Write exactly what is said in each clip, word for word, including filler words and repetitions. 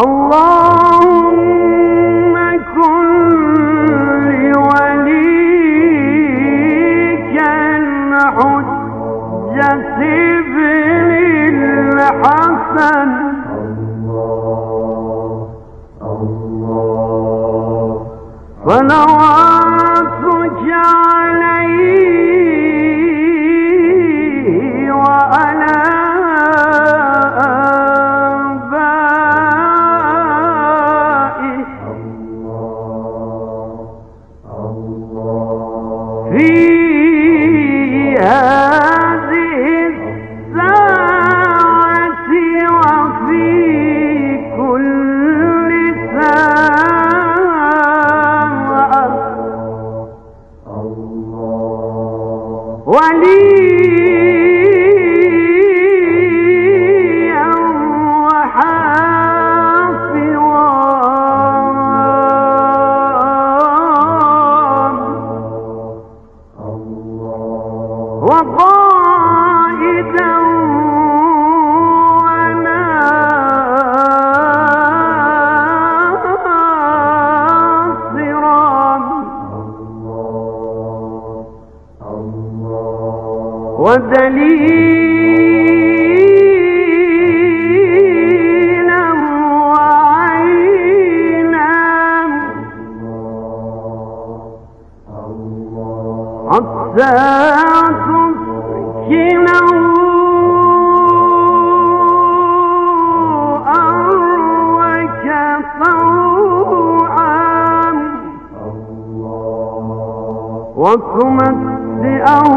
اللهم كن لوليك الحجة ابن الحسن صلواتك عليه وعلى آبائه في هذه الساعة وفي كل ساعة وليا وحافظا وقائدا ودليلا وعينا حتى تسكنه أرضك طوعا وتمتعه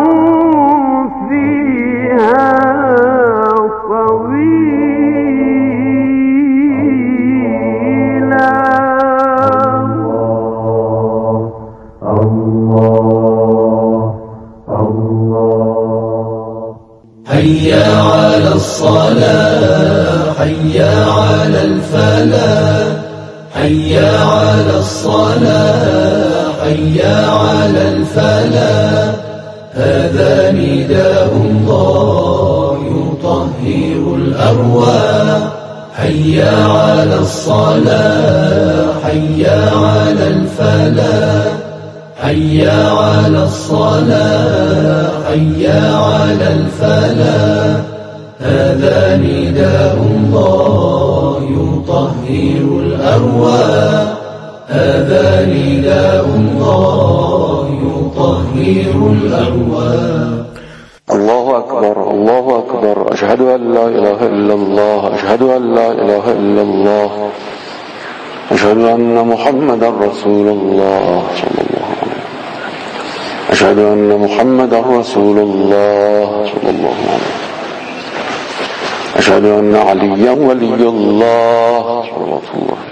فيها طويلا. الله الله حي على الصلاة حي على الفلاح حي على الصلاة حي على الفلاح هذا نداء الله يطهر الأرواح حي على الصلاة حي على الفلاح حي على الصلاة حي على الفلاح هذا نداء الله يطهر الأرواح هذا نداء الله يطهر الأرواح. الله أكبر الله أكبر أشهد أن لا إله إلا الله أشهد أن لا إله إلا الله أشهد أن محمدا رسول الله صلى الله عليه وسلم أشهد أن محمدا رسول الله صلى الله عليه وسلم أشهد أن عليا ولي الله صلى الله عليه وسلم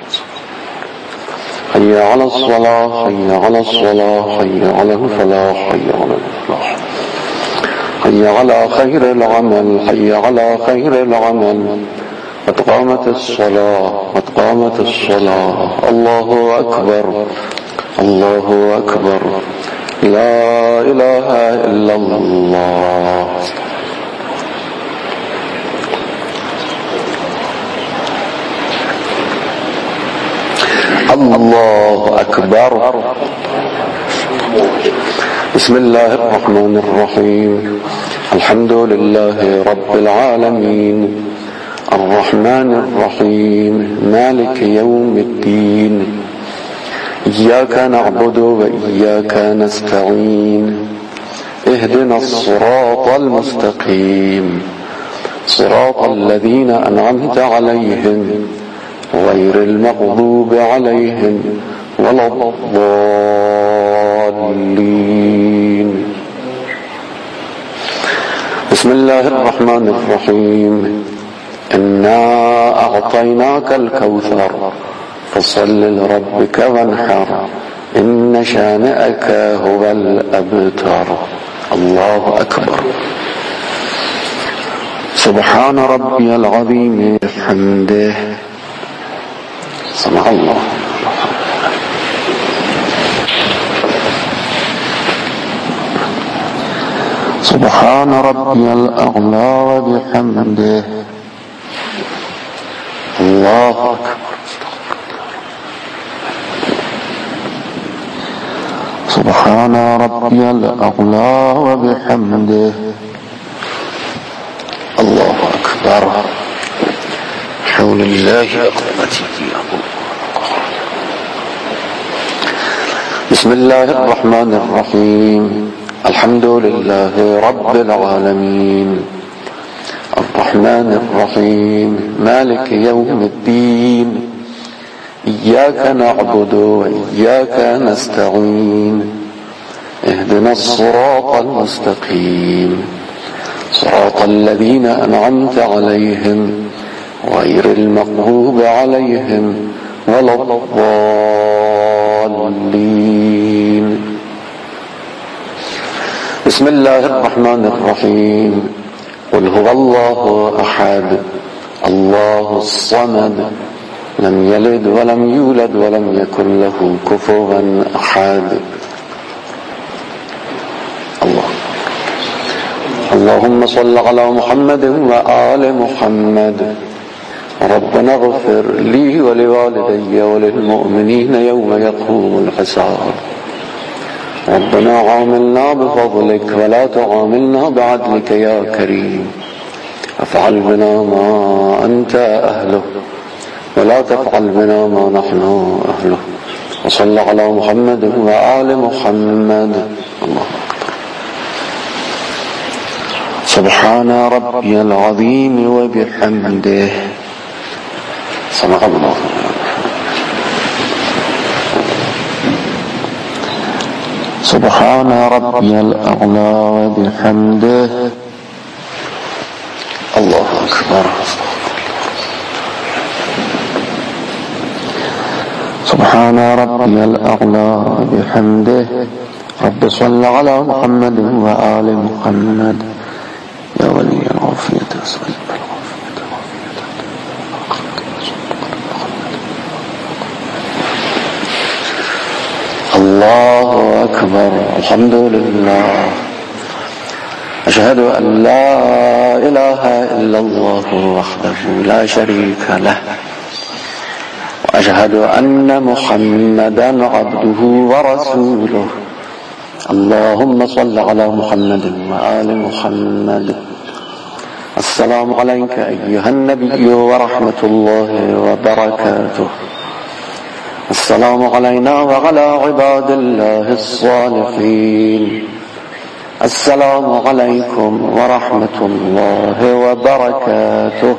حي على الصلاة حي على الصلاة حي على الفلاح حي على الفلاح حي على خير العمل حي على خير العمل قد قامت الصلاة قد قامت الصلاة. الله أكبر الله أكبر لا إله إلا الله. الله أكبر. بسم الله الرحمن الرحيم الحمد لله رب العالمين الرحمن الرحيم مالك يوم الدين إياك نعبد وإياك نستعين اهدنا الصراط المستقيم صراط الذين أنعمت عليهم غير المغضوب عليهم ولا الضالين. بسم الله الرحمن الرحيم إنا أعطيناك الكوثر فصل لربك وانحر إن شانئك هو الأبتر. الله أكبر. سبحان ربي العظيم بحمده سمع الله. سبحان ربي الأعلى وبحمده. الله أكبر. سبحان ربي الأعلى وبحمده الله أكبر حول الله قوته. بسم الله الرحمن الرحيم الحمد لله رب العالمين الرحمن الرحيم مالك يوم الدين إياك نعبد وإياك نستعين اهدنا الصراط المستقيم صراط الذين أنعمت عليهم غير المغضوب عليهم ولا الضالين. بسم الله الرحمن الرحيم قل هو الله أحد الله الصمد لم يلد ولم يولد ولم يكن له كفوا أحد. الله اللهم صل على محمد وآل محمد. ربنا اغفر لي ولوالدي وللمؤمنين يوم يقوم الحساب. ربنا عاملنا بفضلك ولا تعاملنا بعدلك يا كريم. افعل بنا ما أنت أهله ولا تفعل بنا ما نحن أهله. وصل على محمد وآل محمد. الله أكبر. سبحان ربي العظيم وبحمده. صدق الله. سبحان ربي الأعلى وبحمده الله أكبر. سبحان ربي الأعلى بحمده. رب صل على محمد وآل محمد يا ولي العافية أسأل الله أكبر. الحمد لله. أشهد أن لا إله إلا الله وحده لا شريك له وأشهد أن محمدا عبده ورسوله. اللهم صل على محمد وآل محمد. السلام عليك أيها النبي ورحمة الله وبركاته. السلام علينا وعلى عباد الله الصالحين. السلام عليكم ورحمة الله وبركاته.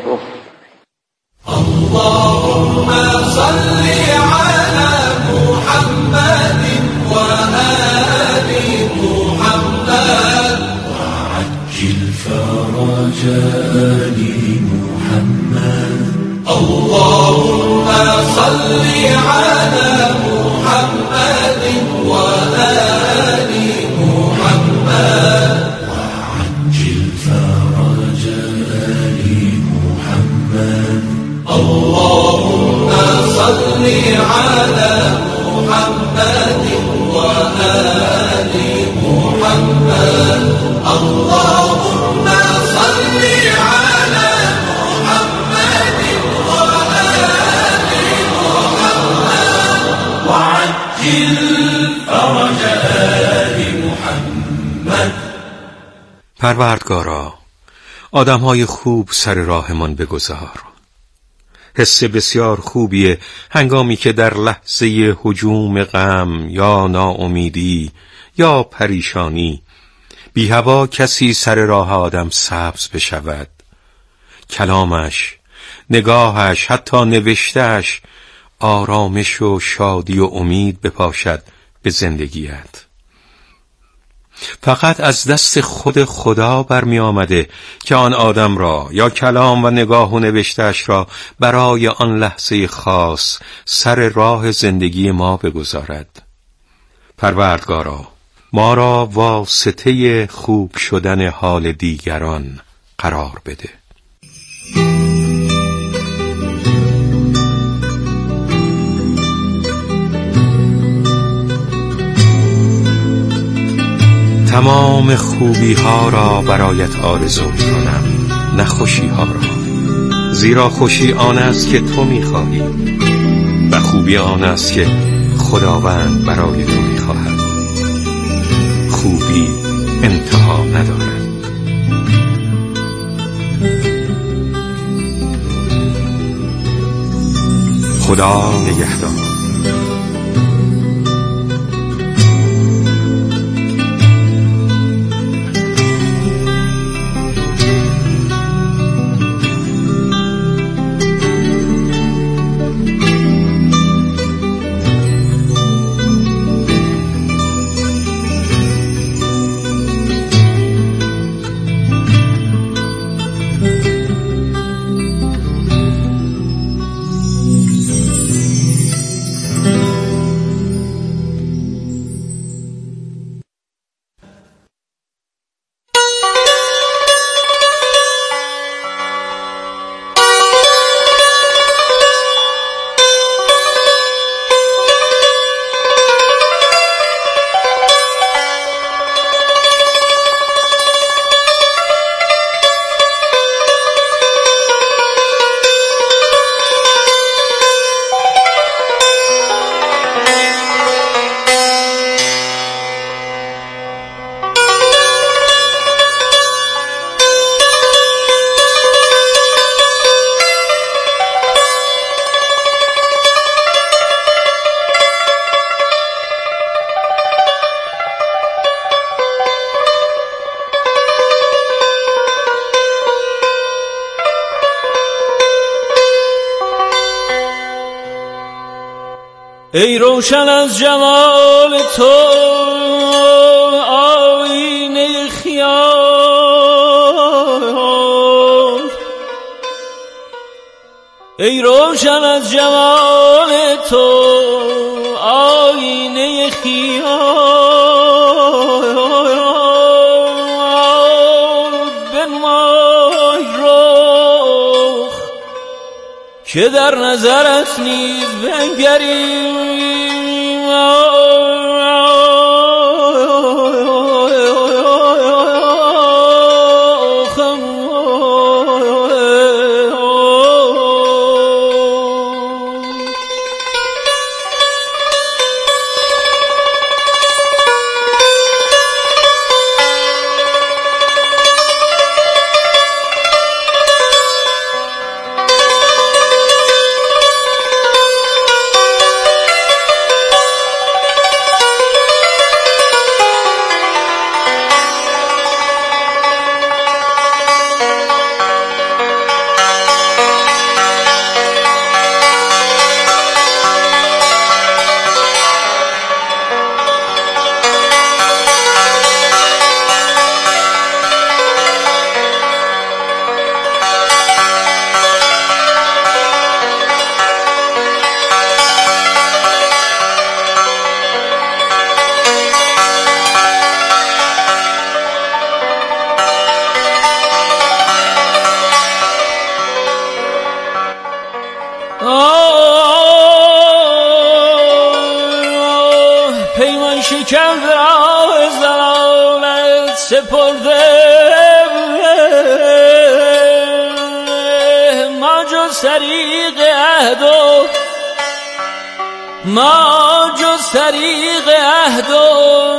اللهم صل على محمد وآل محمد وعجل فرج آل محمد. اللهم صل على محمد وآل محمد وعجل فرج آل محمد. اللهم صل على محمد وآل محمد. اللهم صل على محمد وآل محمد وعجل فرج آل محمد. پروردگارا آدم‌های خوب سر راهمان بگذار. حس بسیار خوبیه هنگامی که در لحظه هجوم غم یا ناامیدی یا پریشانی بی هوا کسی سر راه آدم سبز بشود. کلامش، نگاهش، حتی نوشتهش آرامش و شادی و امید بپاشد به زندگیت. فقط از دست خود خدا برمی آمده که آن آدم را یا کلام و نگاه و نوشته‌اش را برای آن لحظه خاص سر راه زندگی ما بگذارد. پروردگارا ما را واسطه خوب شدن حال دیگران قرار بده. تمام خوبی ها را برایت آرزو می کنم، نه خوشی ها را، زیرا خوشی آن است که تو می خواهی و خوبی آن است که خداوند برای تو می خواهد. خوبی انتها ندارد. خدا نگهدار. ای روشن از جمال تو آینه خیال، ای روشن از جمال تو آینه خیال، بنمای رخ که در نظرت نیز بنگریم. پیمان شکن به آه زلالت سپرده ما جز طریق عهد و ما جز طریق عهد و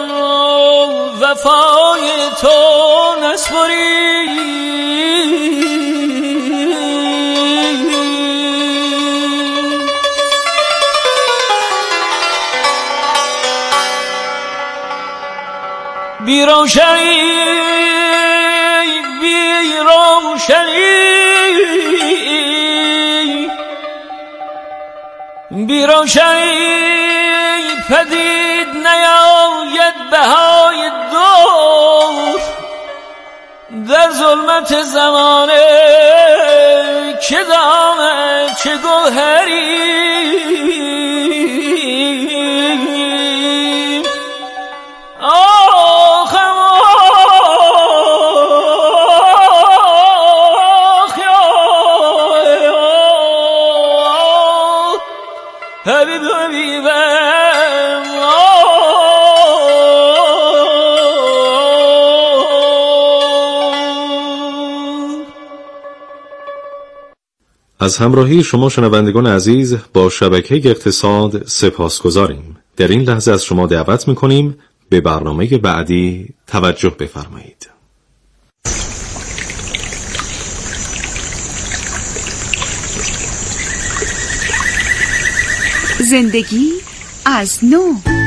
وفای تو نسپریم. بی روشنی بی روشنی بی روشنی پدید نیاید بهای دور در ظلمت زمانه که دامه چه گوهری حبیب حبیبم. از همراهی شما شنوندگان عزیز با شبکه اقتصاد سپاسگزاریم. در این لحظه از شما دعوت می‌کنیم به برنامه بعدی توجه بفرمایید. زندگی از نو.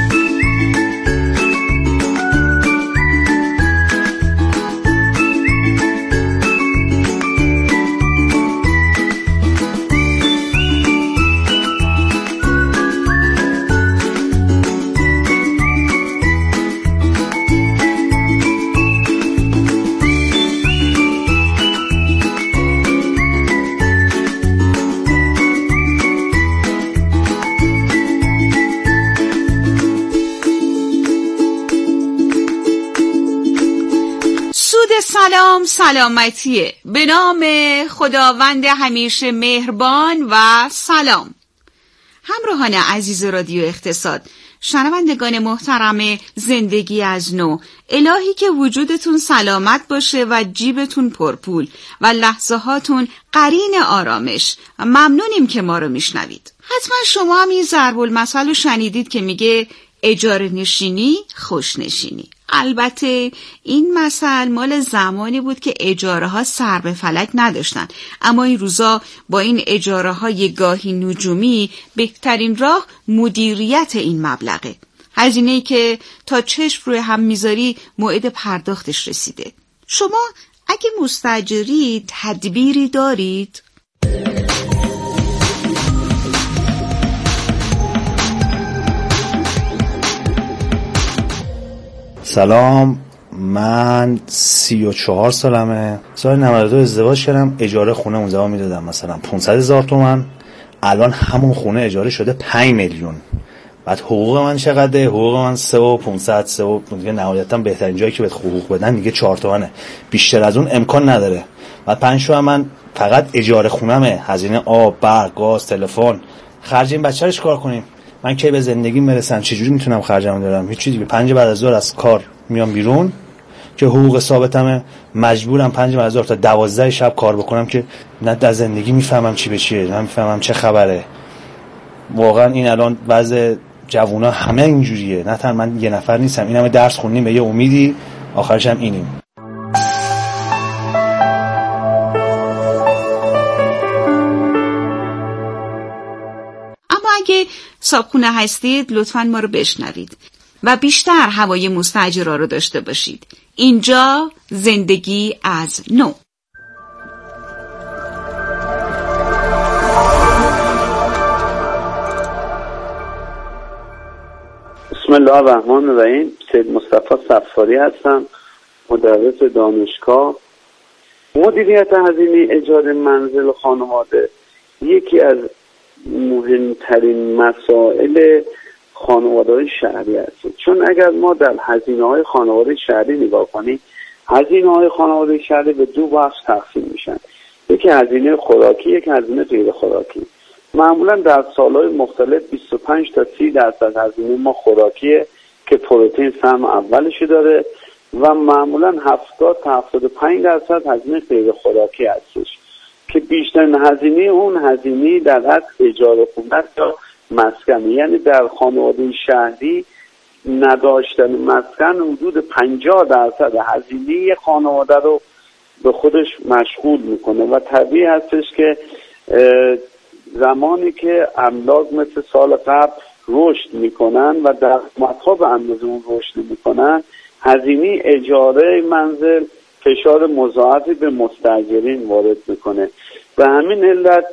سلام سلامتیه به نام خداوند همیشه مهربان و سلام. همراهان عزیز رادیو اقتصاد، شنوندگان محترم زندگی از نو، الهی که وجودتون سلامت باشه و جیبتون پرپول و لحظه هاتون قرین آرامش. ممنونیم که ما رو میشنوید. حتما شما هم این ضرب المثل رو شنیدید که میگه اجاره نشینی خوش نشینی. البته این مثل مال زمانی بود که اجاره ها سر به فلک نداشتن، اما این روزا با این اجاره های گاهی نجومی بهترین راه مدیریت این مبلغه. هزینه‌ای که تا چشم روی هم میذاری موعد پرداختش رسیده. شما اگه مستاجری تدبیری دارید؟ سلام، من سی و چهار سالمه. سال نود و دو ازدواج کردم. اجاره خونه اون زمان میدادم مثلا پانصد هزار تومان. الان همون خونه اجاره شده پنج میلیون. بعد حقوق من چقدره؟ حقوق من سه و پانصد سه و دیگه نهایتا بهترین جایی که بهت حقوق بدن دیگه چهار تومنه. بیشتر از اون امکان نداره. بعد پنج تا من فقط اجاره خونمه، هزینه آب، برق، گاز، تلفن. خرج این بچه‌اش چیکار کنیم؟ من کی به زندگیم برسم؟ چجوری میتونم خرجمو دارم؟ هیچ چیزی. پنج بعد از ظهر از کار میام بیرون که حقوق ثابتمه، مجبورم پنج بعد از ظهر تا دوازده شب کار بکنم که نه در زندگی میفهمم چی به چیه، نه میفهمم چه خبره. واقعا این الان وضع جوونا همه اینجوریه. نه تنها من یه نفر نیستم، این همه درس خوندیم به یه امیدی، آخرش هم اینیم. اگه صابخونه هستید لطفاً ما رو بشنوید و بیشتر هوای مستاجرا رو داشته باشید. اینجا زندگی از نو. بسم الله الرحمن الرحیم. سید مصطفی صفاری هستم، مدرس دانشگاه. مدیریت هزینه اجاره منزل و خانواده یکی از مهمترین مسائل خانواده‌های شهری است، چون اگر ما در هزینه‌های خانواده شهری نگاه کنیم، هزینه‌های خانواده شهری به دو بخش تقسیم میشن. یکی هزینه خوراکی، یکی هزینه غیر خوراکی. معمولا در سالهای مختلف بیست و پنج تا سی درصد هزینه ما خوراکیه که پروتئین سهم اولشو داره و معمولا هفتاد تا هفتاد و پنج درصد هزینه غیر خوراکی هستش که بیشترین هزینه اون هزینه در حد اجاره خونه یا مسکن. یعنی در خانواده شهری نداشتن مسکن حدود پنجاه درصد هزینه خانواده رو به خودش مشغول میکنه و طبیعی هستش که زمانی که املاک مثل سال قبل رشد میکنن و درآمدها به اندازه اون رشد نمیکنن، هزینه اجاره منزل فشار مضاعفی به مستاجرین وارد میکنه. به همین علت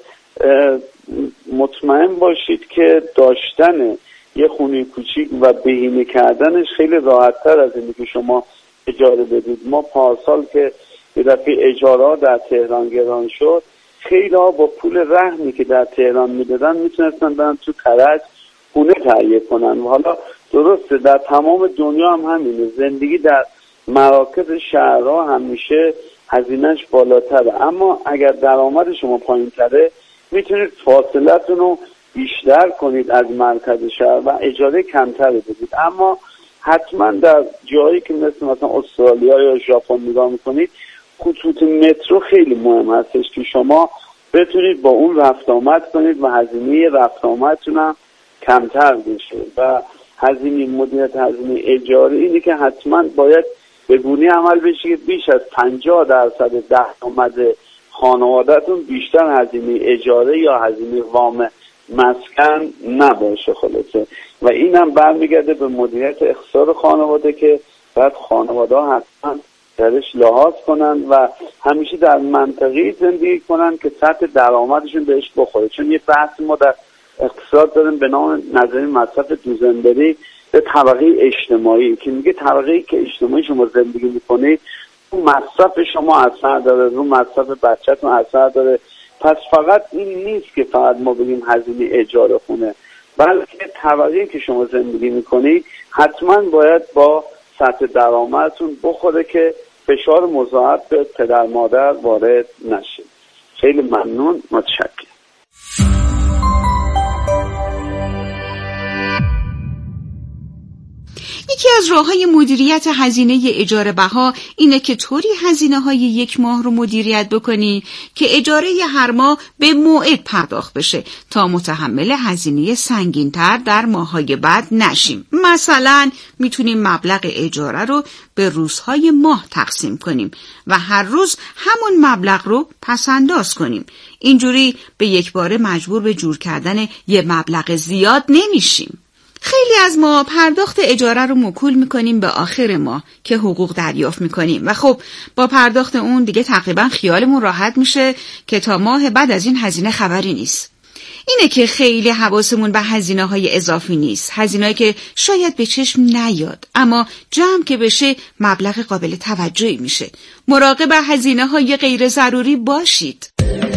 مطمئن باشید که داشتن یه خونه کوچیک و بهینه کردنش خیلی راحت‌تر از اینه که شما اجاره بدید. ما پارسال که یه دفعه اجاره در تهران گران شد، خیلی ها با پول رهنی که در تهران میدادن میتونستن برن تو کرج خونه تهیه کنن. و حالا درسته در تمام دنیا هم همینه، زندگی در مراکز شهرها همیشه هزینهش بالاتره، اما اگر درآمد شما پایین تره میتونید فاصلتون رو بیشتر کنید از مرکز شهر و اجاره کمتر بدید. اما حتما در جایی که مثل مثلا استرالیا یا ژاپن نگاه میکنید، خطوط مترو خیلی مهم هستش که شما بتونید با اون رفت آمد کنید و هزینه رفت آمدتون هم کمتر بشه. و هزینه مدیریت هزینه اجاره اینه که حتما باید به گونه‌ای عمل بشه که بیش از پنجاه درصد درآمد خانواده‌تون بیشتر هزینه اجاره یا هزینه وام مسکن نباشه خلاصه. و اینم برمیگرده به مدیریت اقتصاد خانواده که باید خانواده‌ها حتما درش لحاظ کنن و همیشه در منطقه‌ای زندگی کنن که سطح درآمدشون بهش بخوره. چون یه بحث ما در اقتصاد داریم به نام نظریه مصرف دوزندری به طبقه اجتماعی که میگه طبقه‌ای که اجتماعی شما زندگی میکنید رو مصرف شما اثر داره، رو مصرف بچه‌تون اثر داره. پس فقط این نیست که فقط ما بگیم هزینه اجاره خونه، بلکه طبقه‌ای که شما زندگی میکنید حتما باید با سطح درآمدتون بخوره که فشار مضاعف به پدر مادر وارد نشه. خیلی ممنون، متشکرم. یکی از راه‌های مدیریت هزینه اجاره بها اینه که طوری هزینه‌های یک ماه رو مدیریت بکنی که اجاره هر ماه به موعد پرداخت بشه تا متحمل هزینه سنگین‌تر در ماه‌های بعد نشیم. مثلا میتونیم مبلغ اجاره رو به روزهای ماه تقسیم کنیم و هر روز همون مبلغ رو پس‌انداز کنیم. اینجوری به یک باره مجبور به جور کردن یه مبلغ زیاد نمیشیم. خیلی از ما پرداخت اجاره رو موکول میکنیم به آخر ماه که حقوق دریافت میکنیم و خب با پرداخت اون دیگه تقریبا خیالمون راحت میشه که تا ماه بعد از این هزینه خبری نیست. اینه که خیلی حواسمون به هزینه های اضافی نیست، هزینه‌ای که شاید به چشم نیاد اما جمع که بشه مبلغ قابل توجهی میشه. مراقب هزینه های غیر ضروری باشید.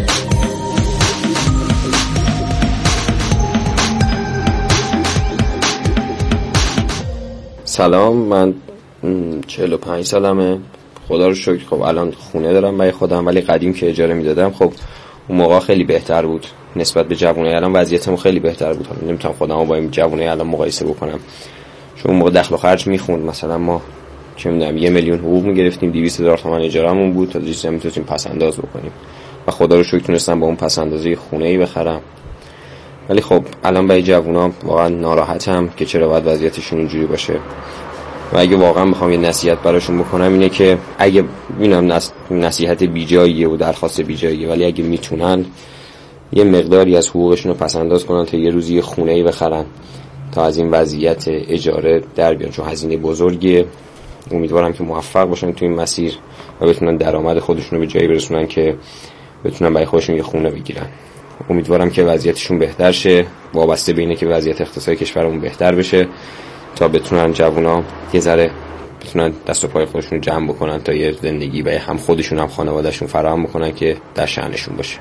سلام، من چهل و پنج سالمه. خدا رو شکر خب الان خونه دارم برای خودم، ولی قدیم که اجاره میدادم خب اون موقع خیلی بهتر بود نسبت به جوونای الان. وضعیتم خیلی بهتر بود. حالا نمیتونم خودمو با این جوونای الان مقایسه بکنم، چون اون موقع دخل و خرج میخوند. مثلا ما چه میدونم یه میلیون حقوق میگرفتیم، دویست هزار تومان اجارهمون بود تا چیزی میتونیم پس انداز بکنیم و خدا رو شکر تونستم با اون پس اندازی خونه‌ای بخرم. ولی خب الان برای جوونا واقعا ناراحتم که چرا باید وضعیتشون اینجوری باشه و اگه واقعا بخوام یه نصیحت براشون بکنم اینه که اگه میبینم نص... نصیحت بیجاییه و درخواست بیجاییه، ولی اگه میتونن یه مقداری از حقوقشون رو پس انداز کنن تا یه روزی خونه‌ای بخرن تا از این وضعیت اجاره در بیان، چون هزینه بزرگیه. امیدوارم که موفق باشن تو این مسیر و بتونن درآمد خودشون رو به جایی برسونن که بتونن برای خودشون یه خونه بگیرن. امیدوارم که وضعیتشون بهتر شه، وابسته به اینه که وضعیت اقتصادی کشورمون بهتر بشه تا بتونن جوونا یه ذره بتونن دست و پای خودشون رو جمع بکنن تا یه زندگی برای هم خودشون هم خانوادهشون فراهم بکنن که در شأنشون باشه.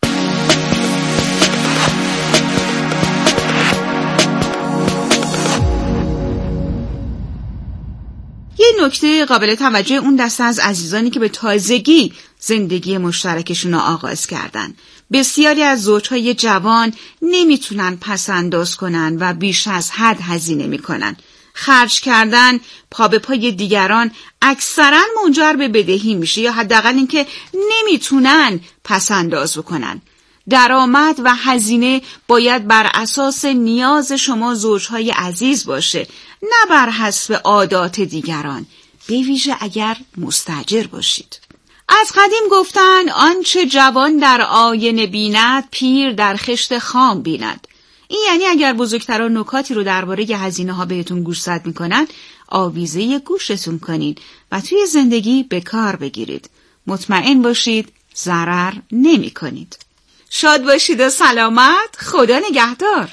یه نکته قابل توجه اون دسته از عزیزانی که به تازگی زندگی مشترکشون رو آغاز کردن. بسیاری از زوجهای جوان نمیتونن پس انداز کنن و بیش از حد هزینه میکنن. خرج کردن پا به پای دیگران اکثرا منجر به بدهی میشه یا حداقل اینکه نمیتونن پس انداز بکنن. درآمد و هزینه باید بر اساس نیاز شما زوجهای عزیز باشه، نه بر حسب عادات دیگران، به ویژه اگر مستاجر باشید. از قدیم گفتن آنچه جوان در آینه بیند پیر در خشت خام بیند. این یعنی اگر بزرگتران نکاتی رو درباره هزینه ها بهتون گوشزد میکنن، آویزه گوشتون کنید و توی زندگی به کار بگیرید. مطمئن باشید ضرر نمی کنید. شاد باشید و سلامت. خدا نگهدار.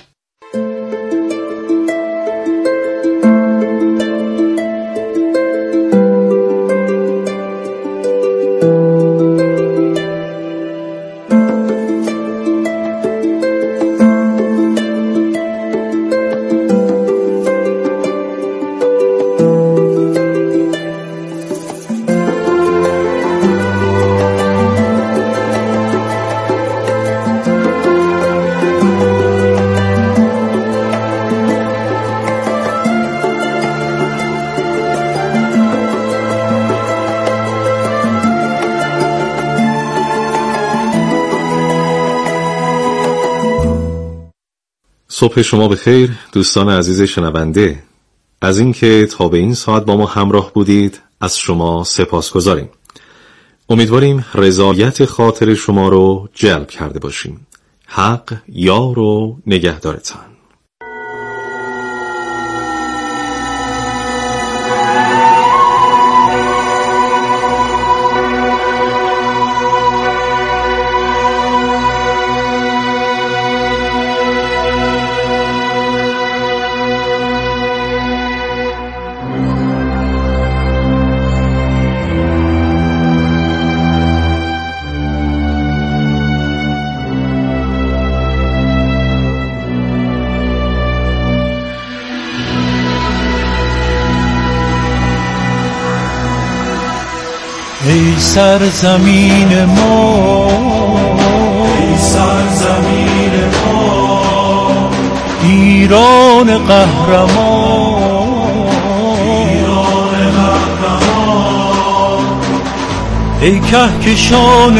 صبح شما بخیر دوستان عزیز شنونده. از اینکه تا به این ساعت با ما همراه بودید از شما سپاسگزاریم. امیدواریم رضایت خاطر شما رو جلب کرده باشیم. حق یار و نگهدارتان. ای سرزمین ما، ای سرزمین ما، ایران قهرمان، ایران قهرمان، ای کهکشان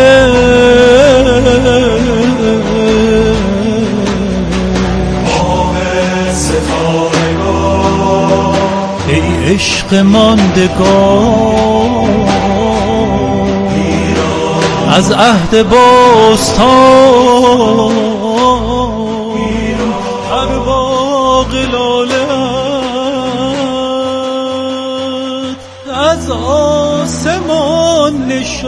ماه ستارگان، ای عشق ماندگان از عهد باستان، هر باغ لاله‌ات از آسمان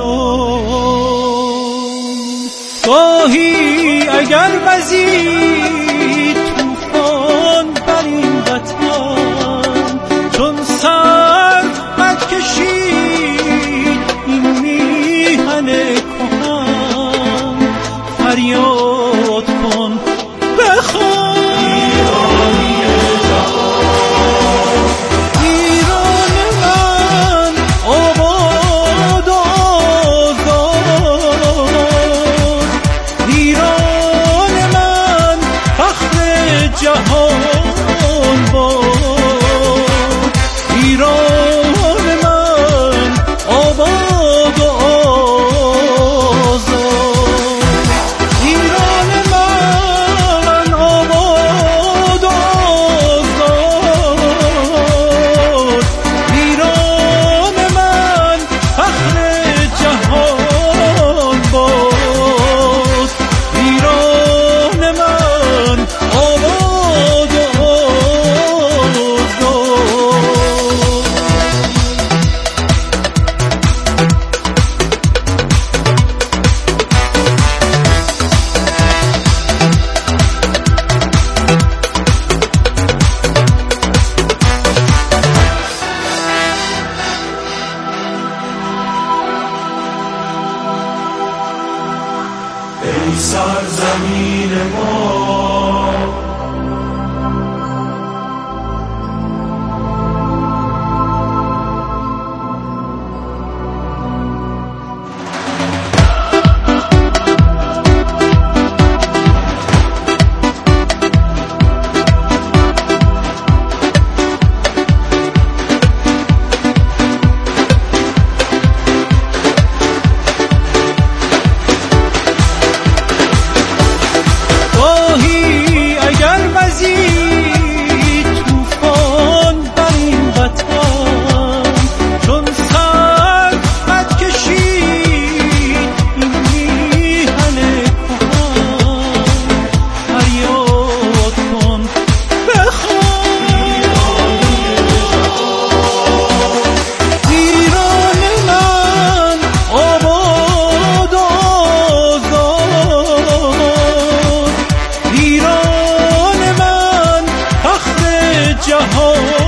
نشان. گاهی اگر وزید طوفان بر این وطن، چون سر قد کشید این میهن فریاد کن بخوان. ایرانی جهان، ایران من آباد و آزاد، ایران من فخر جهان باد، ایران من آباد و آزاد، ای سرزمین ما. جهان